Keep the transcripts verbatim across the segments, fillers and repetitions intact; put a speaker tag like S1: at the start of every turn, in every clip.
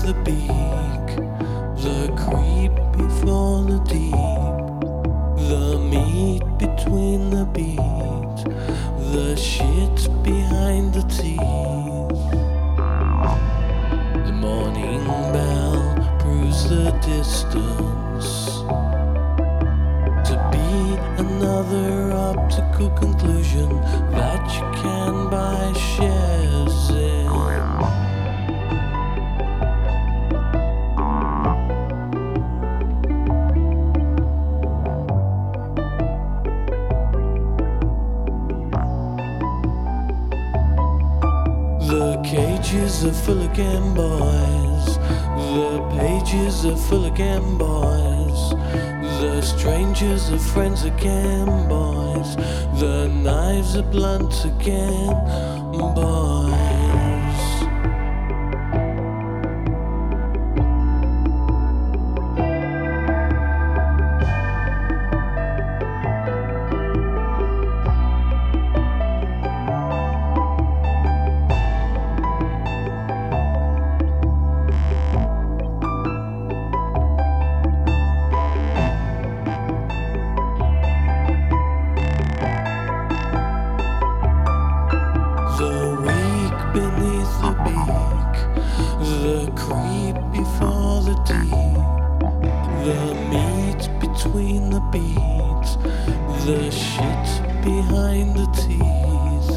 S1: the beak, the creep before the deep, the meat between the beats, the shit behind the teeth. The morning bell proves the distance to be another optical conclusion that you can buy shares in. The cages are full again, boys. The pages are full again, boys. The strangers are friends again, boys. The knives are blunt again, boys. The weak beneath the beak, the creep before the deep, the meat between the beats, the shit behind the teeth.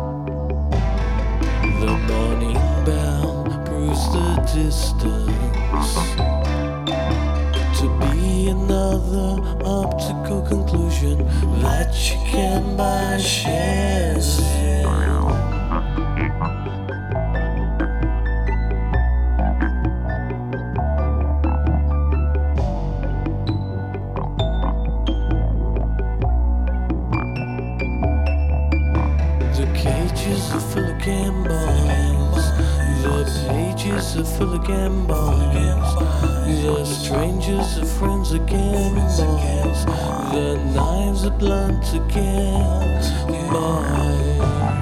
S1: The morning bell proves the distance to be another optical conclusion that you can buy shares in. The cages are full again, boys. The pages are full again, boys. The strangers are friends again, boys. The knives are blunt again, boys.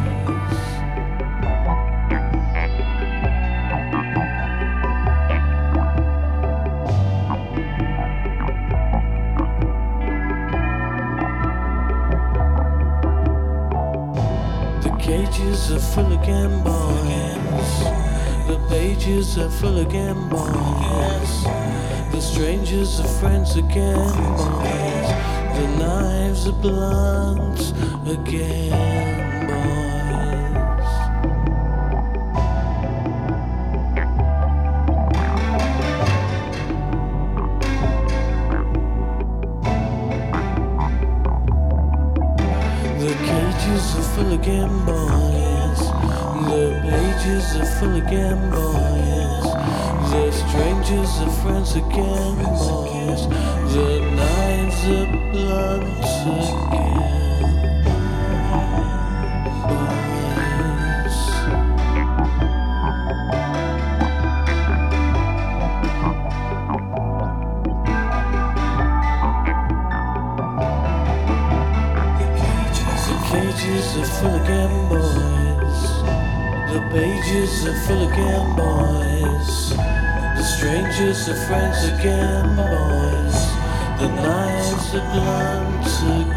S1: The cages are full again, boys. The pages are full again, boys. The strangers are friends again, boys. The knives are blunt again, boys. The cages are full again, boys. The pages are full again, boys. The strangers are friends again, boys. The knives are blunt again, boys. The cages are full again, boys. The pages are full again, boys. The strangers are friends again, boys. The knives are blunt again.